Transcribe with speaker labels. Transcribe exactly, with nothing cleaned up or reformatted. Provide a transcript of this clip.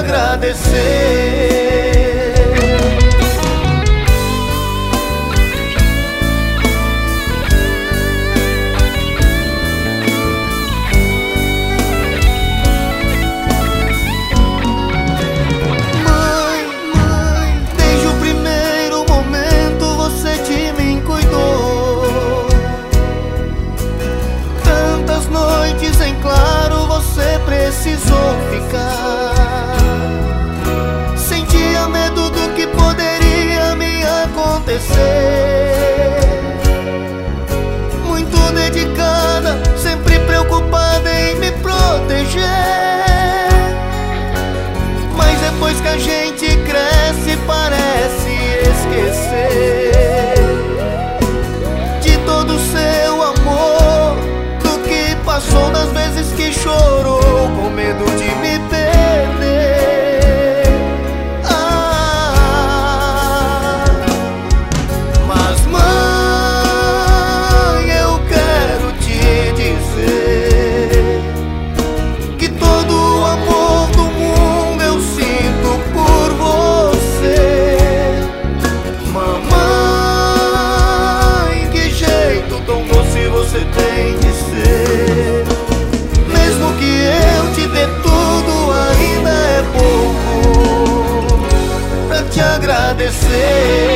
Speaker 1: agradecer. Precisou ficar. Sentia medo do que poderia me acontecer. Muito dedicada, sempre preocupada em me proteger. Mas depois que a gente cresce, parece esquecer de todo o seu amor, do que passou, das vezes que chorou com medo de me perder. Ah, mas mãe, eu quero te dizer que todo o amor do mundo eu sinto por você. Mamãe, que jeito tão doce você tem de ser. Mesmo que eu te dê tudo, ainda é pouco pra te agradecer.